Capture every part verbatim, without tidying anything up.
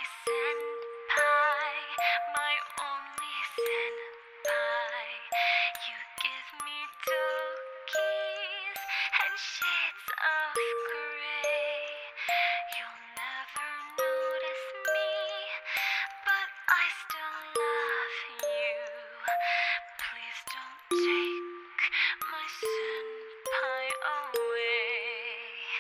senpai, my only senpai. You give me Tokis and shades of gray. You'll never notice me, but I still love you. Please don't take my senpai away.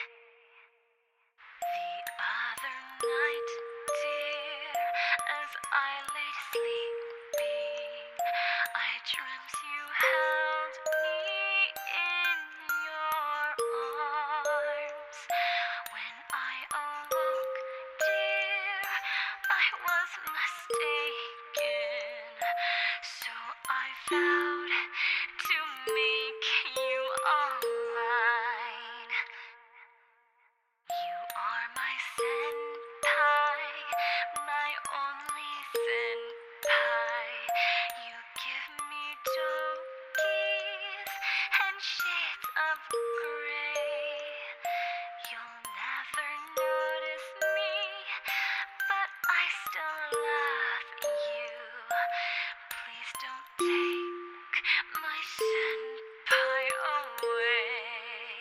The other night, dear, as I lay sleeping, I dreamt you held me in your arms. When I awoke, dear, I was mistaken, so I vowed to make you all mine. You are my senpai, my only senpai. You give me Tokis and shades of gray. You'll never notice me, but I still love you. Please don't take my senpai away.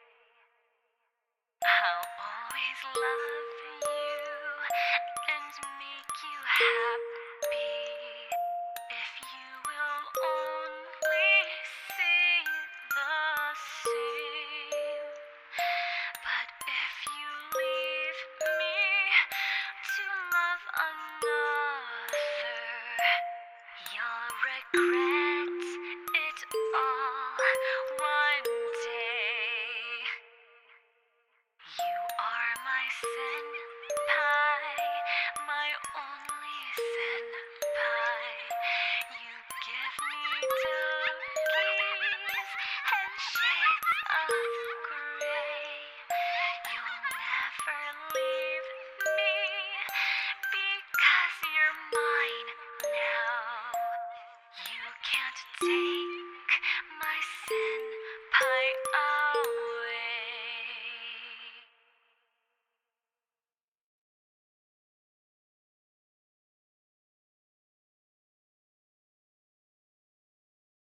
I'll always love you and make you happy if you will only see the same. But if you leave me to love another, you'll regret it all one day. You are my senpai.